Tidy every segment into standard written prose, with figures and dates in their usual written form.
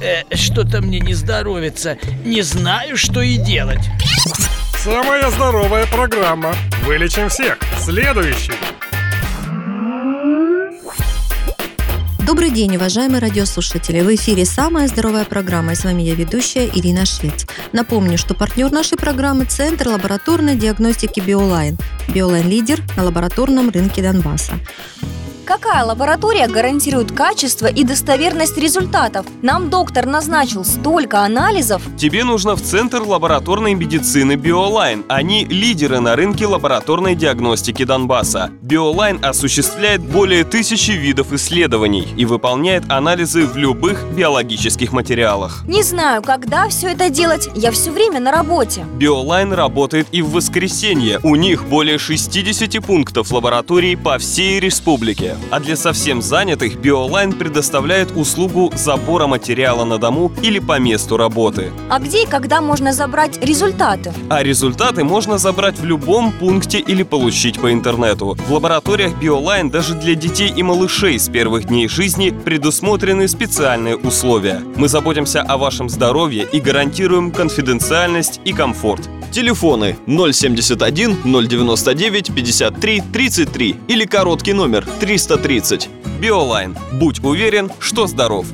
Что-то мне не здоровится. Не знаю, что и делать. Самая здоровая программа. Вылечим всех. Следующий. Добрый день, уважаемые радиослушатели! В эфире «Самая здоровая программа», и с вами я, ведущая Ирина Швец. Напомню, что партнер нашей программы – Центр лабораторной диагностики «Биолайн». «Биолайн» – лидер на лабораторном рынке Донбасса. Какая лаборатория гарантирует качество и достоверность результатов? Нам доктор назначил столько анализов. Тебе нужно в Центр лабораторной медицины «Биолайн». Они лидеры на рынке лабораторной диагностики Донбасса. «Биолайн» осуществляет более 1000 видов исследований и выполняет анализы в любых биологических материалах. Не знаю, когда все это делать, я все время на работе. «Биолайн» работает и в воскресенье. У них более 60 пунктов лабораторий по всей республике. А для совсем занятых «Биолайн» предоставляет услугу забора материала на дому или по месту работы. А где и когда можно забрать результаты? А результаты можно забрать в любом пункте или получить по интернету. В лабораториях «Биолайн» даже для детей и малышей с первых дней жизни предусмотрены специальные условия. Мы заботимся о вашем здоровье и гарантируем конфиденциальность и комфорт. Телефоны 071 099 53 33 или короткий номер 330. «Биолайн». Будь уверен, что здоров.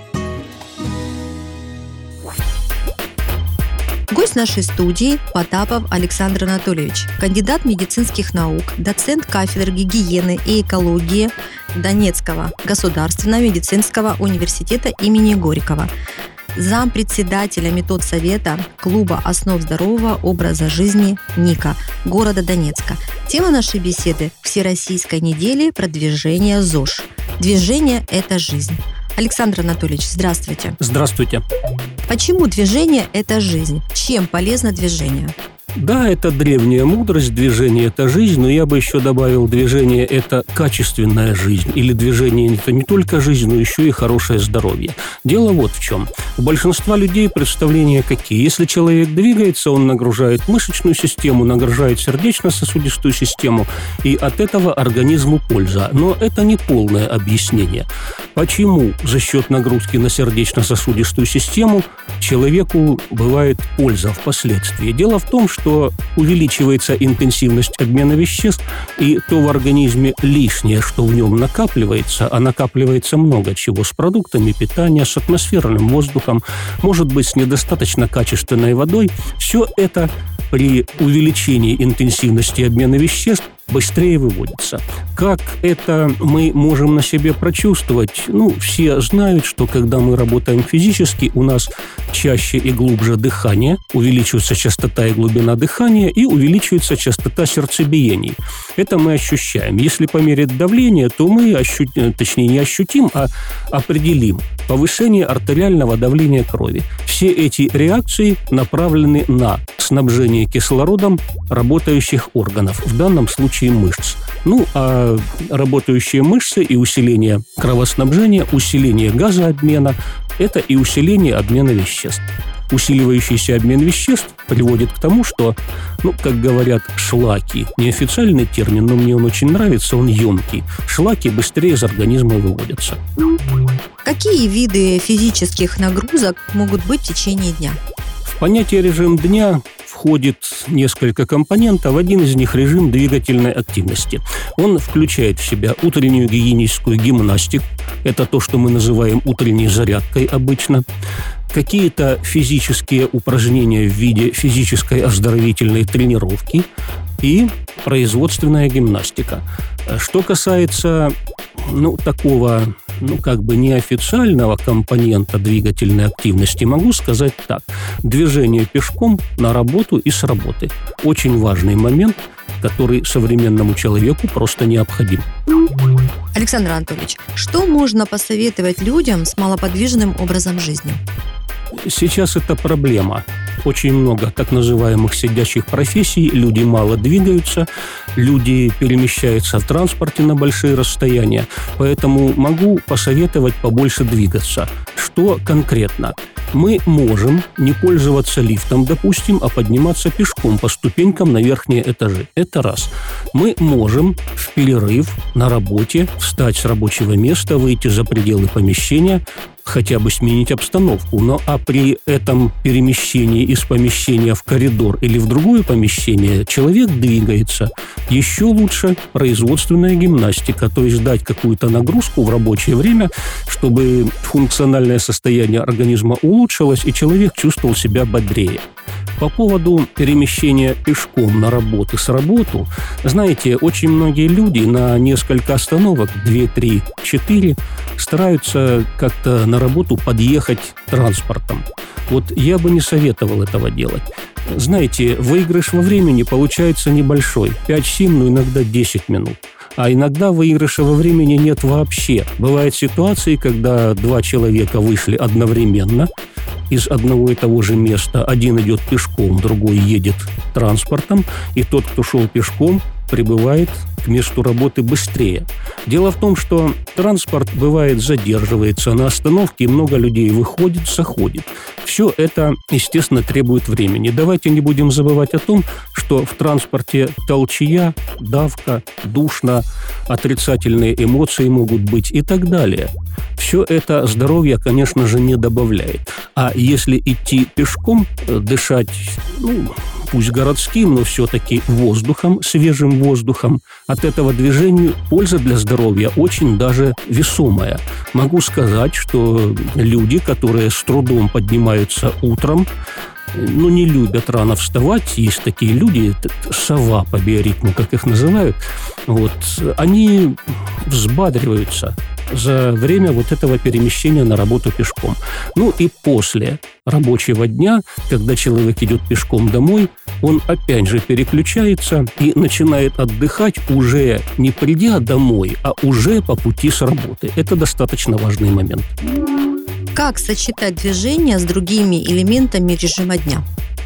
Гость нашей студии – Потапов Александр Анатольевич, кандидат медицинских наук, доцент кафедры гигиены и экологии Донецкого государственного медицинского университета имени Горького, зампредседателя медсовета Клуба основ здорового образа жизни НИКа города Донецка. Тема нашей беседы – Всероссийской недели продвижения ЗОЖ. Движение – это жизнь. Александр Анатольевич, здравствуйте. Здравствуйте. Почему движение – это жизнь? Чем полезно движение? Да, это древняя мудрость, движение – это жизнь, но я бы еще добавил, движение – это качественная жизнь, или движение – это не только жизнь, но еще и хорошее здоровье. Дело вот в чем. У большинства людей представления какие? Если человек двигается, он нагружает мышечную систему, нагружает сердечно-сосудистую систему, и от этого организму польза. Но это не полное объяснение. Почему за счет нагрузки на сердечно-сосудистую систему человеку бывает польза впоследствии? Дело в том, что увеличивается интенсивность обмена веществ, и то в организме лишнее, что в нем накапливается, а накапливается много чего, с продуктами питания, с атмосферным воздухом, может быть, с недостаточно качественной водой, все это при увеличении интенсивности обмена веществ быстрее выводится. Как это мы можем на себе прочувствовать? Все знают, что когда мы работаем физически, у нас чаще и глубже дыхание, увеличивается частота и глубина дыхания, и увеличивается частота сердцебиений. Это мы ощущаем. Если померить давление, то мы не ощутим, а определим повышение артериального давления крови. Все эти реакции направлены на снабжение кислородом работающих органов, в данном случае мышц. А работающие мышцы и усиление кровоснабжения, усиление газообмена – это и усиление обмена веществ. Усиливающийся обмен веществ приводит к тому, что, как говорят, шлаки, неофициальный термин, но мне он очень нравится, он емкий, шлаки быстрее из организма выводятся. Какие виды физических нагрузок могут быть в течение дня? В понятие «режим дня» входит несколько компонентов. Один из них – режим двигательной активности. Он включает в себя утреннюю гигиеническую гимнастику. Это то, что мы называем утренней зарядкой обычно. Какие-то физические упражнения в виде физической оздоровительной тренировки и производственная гимнастика. Что касается такого неофициального компонента двигательной активности, могу сказать так. Движение пешком на работу и с работы. Очень важный момент, который современному человеку просто необходим. Александр Анатольевич, что можно посоветовать людям с малоподвижным образом жизни? Сейчас это проблема. Очень много так называемых сидячих профессий, люди мало двигаются, люди перемещаются в транспорте на большие расстояния, поэтому могу посоветовать побольше двигаться. Что конкретно? Мы можем не пользоваться лифтом, допустим, а подниматься пешком по ступенькам на верхние этажи. Это раз. Мы можем в перерыв на работе встать с рабочего места, выйти за пределы помещения, хотя бы сменить обстановку. Но а при этом перемещении из помещения в коридор или в другое помещение человек двигается. Еще лучше производственная гимнастика, то есть дать какую-то нагрузку в рабочее время, чтобы функциональное состояние организма улучшилось и человек чувствовал себя бодрее. По поводу перемещения пешком на работу с работы, знаете, очень многие люди на несколько остановок, 2, 3, 4, стараются как-то на работу подъехать транспортом. Вот я бы не советовал этого делать. Знаете, выигрыш во времени получается небольшой, 5-7, но иногда 10 минут. А иногда выигрыша во времени нет вообще. Бывают ситуации, когда 2 человека вышли одновременно из одного и того же места. Один идет пешком, другой едет транспортом, и тот, кто шел пешком, прибывает к месту работы быстрее. Дело в том, что транспорт, бывает, задерживается на остановке, и много людей выходит, заходит. Все это, естественно, требует времени. Давайте не будем забывать о том, что в транспорте толчья, давка, душно, отрицательные эмоции могут быть и так далее. Все это здоровья, конечно же, не добавляет. А если идти пешком, дышать, пусть городским, но все-таки воздухом, свежим воздухом, от этого движения польза для здоровья очень даже весомая. Могу сказать, что люди, которые с трудом поднимаются утром, не любят рано вставать, есть такие люди, сова по биоритму, как их называют, они взбадриваются за время этого перемещения на работу пешком. И после рабочего дня, когда человек идет пешком домой, он опять же переключается и начинает отдыхать уже не придя домой, а уже по пути с работы. Это достаточно важный момент. Как сочетать движение с другими элементами режима дня?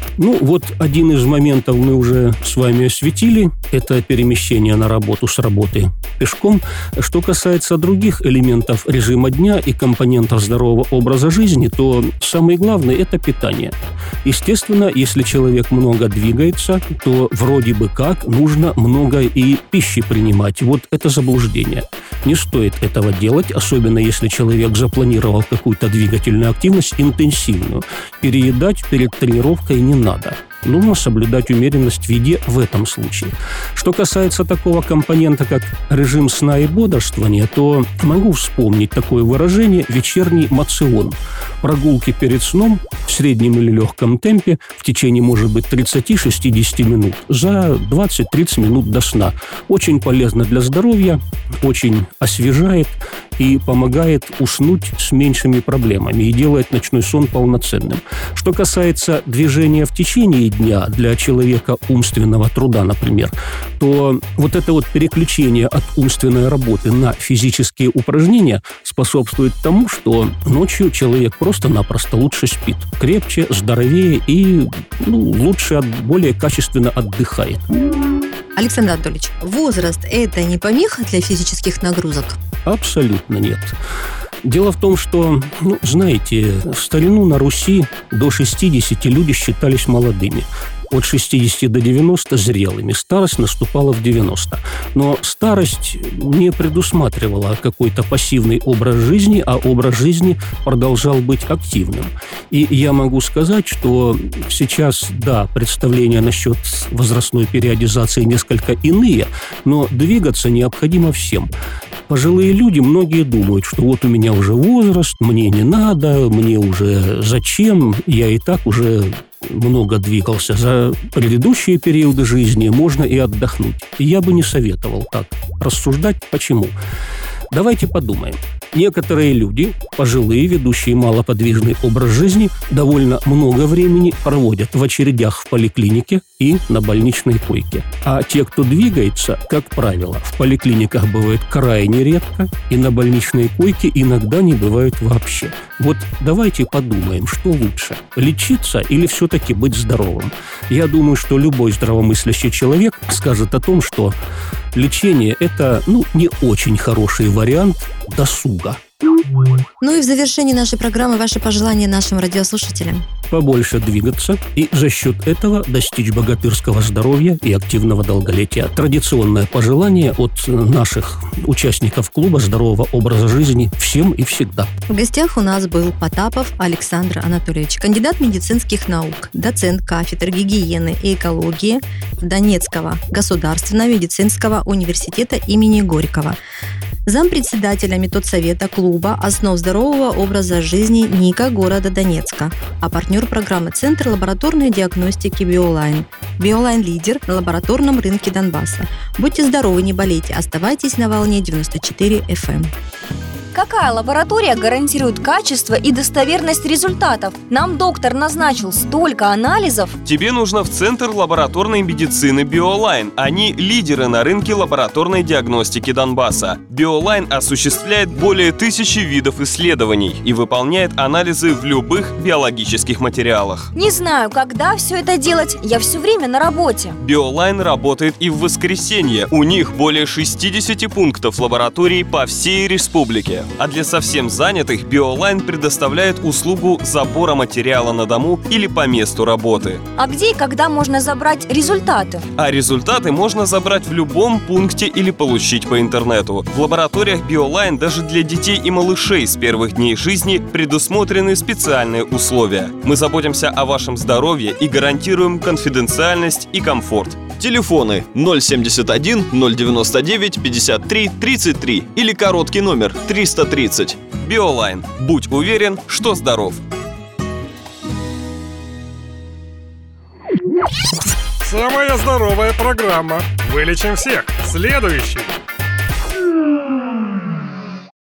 Один из моментов мы уже с вами осветили. Это перемещение на работу с работы пешком. Что касается других элементов режима дня и компонентов здорового образа жизни, то самое главное – это питание. Естественно, если человек много двигается, то вроде бы как нужно много и пищи принимать. Это заблуждение. Не стоит этого делать, особенно если человек запланировал какую-то двигательную активность интенсивную. Переедать перед тренировкой не надо. Нужно соблюдать умеренность в еде в этом случае. Что касается такого компонента, как режим сна и бодрствования, то могу вспомнить такое выражение «вечерний моцион». Прогулки перед сном в среднем или легком темпе в течение, может быть, 30-60 минут за 20-30 минут до сна. Очень полезно для здоровья, очень освежает и помогает уснуть с меньшими проблемами и делает ночной сон полноценным. Что касается движения в течение дня для человека умственного труда, например, то это переключение от умственной работы на физические упражнения способствует тому, что ночью человек просто-напросто лучше спит, крепче, здоровее и лучше, более качественно отдыхает. Александр Анатольевич, возраст – это не помеха для физических нагрузок? Абсолютно нет. Дело в том, что, знаете, в старину на Руси до 60 люди считались молодыми. От 60 до 90 – зрелыми. Старость наступала в 90. Но старость не предусматривала какой-то пассивный образ жизни, а образ жизни продолжал быть активным. И я могу сказать, что сейчас, да, представления насчет возрастной периодизации несколько иные, но двигаться необходимо всем. Пожилые люди, многие думают, что у меня уже возраст, мне не надо, мне уже зачем, я и так уже много двигался. За предыдущие периоды жизни можно и отдохнуть. И я бы не советовал так рассуждать. Почему? Давайте подумаем. Некоторые люди, пожилые, ведущие малоподвижный образ жизни, довольно много времени проводят в очередях в поликлинике и на больничной койке. А те, кто двигается, как правило, в поликлиниках бывает крайне редко, и на больничной койке иногда не бывает вообще. Давайте подумаем, что лучше – лечиться или все-таки быть здоровым? Я думаю, что любой здравомыслящий человек скажет о том, что лечение – это, не очень хороший вариант досуга. Ну и в завершении нашей программы ваши пожелания нашим радиослушателям. Побольше двигаться и за счет этого достичь богатырского здоровья и активного долголетия. Традиционное пожелание от наших участников клуба здорового образа жизни всем и всегда. В гостях у нас был Потапов Александр Анатольевич, кандидат медицинских наук, доцент кафедры гигиены и экологии Донецкого государственного медицинского университета имени Горького, зампредседателя медсовета клуба «Основ здорового образа жизни НИКа города Донецка», а партнер программы «Центр лабораторной диагностики Биолайн». Биолайн – лидер на лабораторном рынке Донбасса. Будьте здоровы, не болейте, оставайтесь на волне 94 FM. Какая лаборатория гарантирует качество и достоверность результатов? Нам доктор назначил столько анализов. Тебе нужно в Центр лабораторной медицины Биолайн. Они лидеры на рынке лабораторной диагностики Донбасса. Биолайн осуществляет более 1000 видов исследований и выполняет анализы в любых биологических материалах. Не знаю, когда все это делать, я все время на работе. Биолайн работает и в воскресенье. У них более 60 пунктов лабораторий по всей республике. А для совсем занятых Биолайн предоставляет услугу забора материала на дому или по месту работы. А где и когда можно забрать результаты? А результаты можно забрать в любом пункте или получить по интернету. В лабораториях Биолайн даже для детей и малышей с первых дней жизни предусмотрены специальные условия. Мы заботимся о вашем здоровье и гарантируем конфиденциальность и комфорт. Телефоны 071 099 53 33 или короткий номер 330. Биолайн. Будь уверен, что здоров. Самая здоровая программа. Вылечим всех. Следующий.